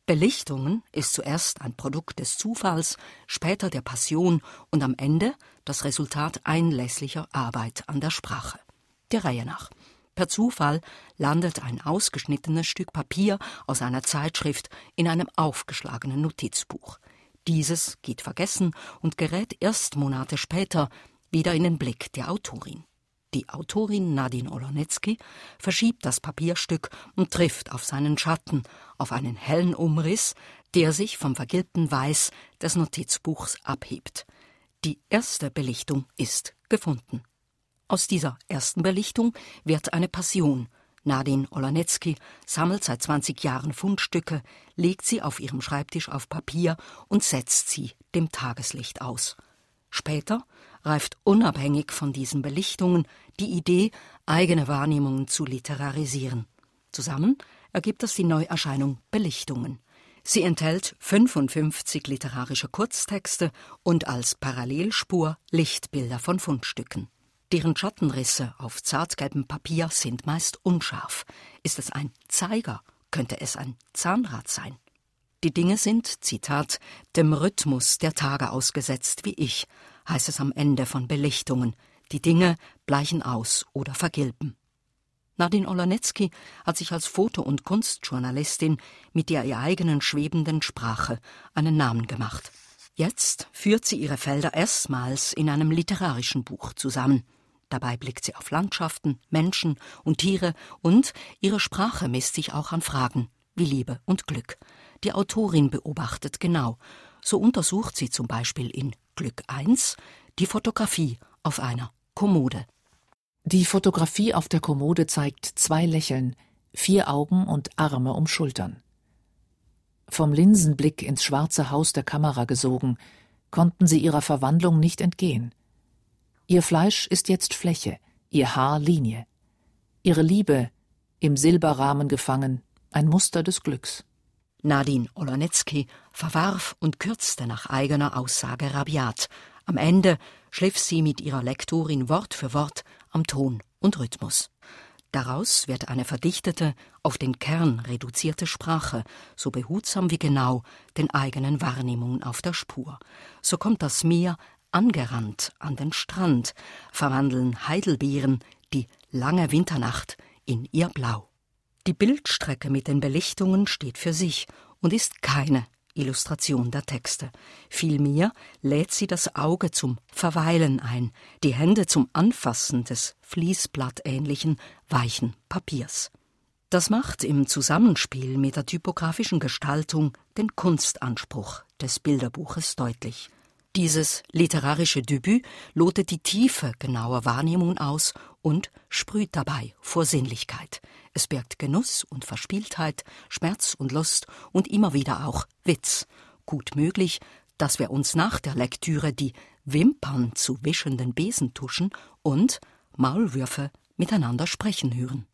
Belichtungen ist zuerst ein Produkt des Zufalls, später der Passion und am Ende das Resultat einlässlicher Arbeit an der Sprache. Der Reihe nach. Per Zufall landet ein ausgeschnittenes Stück Papier aus einer Zeitschrift in einem aufgeschlagenen Notizbuch. Dieses geht vergessen und gerät erst Monate später wieder in den Blick der Autorin. Die Autorin Nadine Olonetsky verschiebt das Papierstück und trifft auf seinen Schatten, auf einen hellen Umriss, der sich vom vergilbten Weiß des Notizbuchs abhebt. Die erste Belichtung ist gefunden. Aus dieser ersten Belichtung wird eine Passion. Nadine Olonetsky sammelt seit 20 Jahren Fundstücke, legt sie auf ihrem Schreibtisch auf Papier und setzt sie dem Tageslicht aus. Später reift unabhängig von diesen Belichtungen die Idee, eigene Wahrnehmungen zu literarisieren. Zusammen ergibt das die Neuerscheinung Belichtungen. Sie enthält 55 literarische Kurztexte und als Parallelspur Lichtbilder von Fundstücken. Deren Schattenrisse auf zartgelbem Papier sind meist unscharf. Ist es ein Zeiger? Könnte es ein Zahnrad sein? Die Dinge sind, Zitat, dem Rhythmus der Tage ausgesetzt wie ich, heißt es am Ende von Belichtungen. Die Dinge bleichen aus oder vergilben. Nadine Olonetsky hat sich als Foto- und Kunstjournalistin mit der ihr eigenen schwebenden Sprache einen Namen gemacht. Jetzt führt sie ihre Felder erstmals in einem literarischen Buch zusammen. Dabei blickt sie auf Landschaften, Menschen und Tiere und ihre Sprache misst sich auch an Fragen wie Liebe und Glück. Die Autorin beobachtet genau. So untersucht sie zum Beispiel in Glück 1 die Fotografie auf einer Kommode. Die Fotografie auf der Kommode zeigt 2 Lächeln, 4 Augen und Arme um Schultern. Vom Linsenblick ins schwarze Haus der Kamera gesogen, konnten sie ihrer Verwandlung nicht entgehen. Ihr Fleisch ist jetzt Fläche, ihr Haar Linie. Ihre Liebe, im Silberrahmen gefangen, ein Muster des Glücks. Nadine Olonetsky verwarf und kürzte nach eigener Aussage rabiat. Am Ende schliff sie mit ihrer Lektorin Wort für Wort am Ton und Rhythmus. Daraus wird eine verdichtete, auf den Kern reduzierte Sprache, so behutsam wie genau den eigenen Wahrnehmungen auf der Spur. So kommt das Meer angerannt an den Strand, verwandeln Heidelbeeren die lange Winternacht in ihr Blau. Die Bildstrecke mit den Belichtungen steht für sich und ist keine Illustration der Texte. Vielmehr lädt sie das Auge zum Verweilen ein, die Hände zum Anfassen des fließblattähnlichen, weichen Papiers. Das macht im Zusammenspiel mit der typografischen Gestaltung den Kunstanspruch des Bilderbuches deutlich. Dieses literarische Debüt lotet die Tiefe genauer Wahrnehmungen aus und sprüht dabei vor Sinnlichkeit. Es birgt Genuss und Verspieltheit, Schmerz und Lust und immer wieder auch Witz. Gut möglich, dass wir uns nach der Lektüre die Wimpern zu wischenden Besentuschen und Maulwürfe miteinander sprechen hören.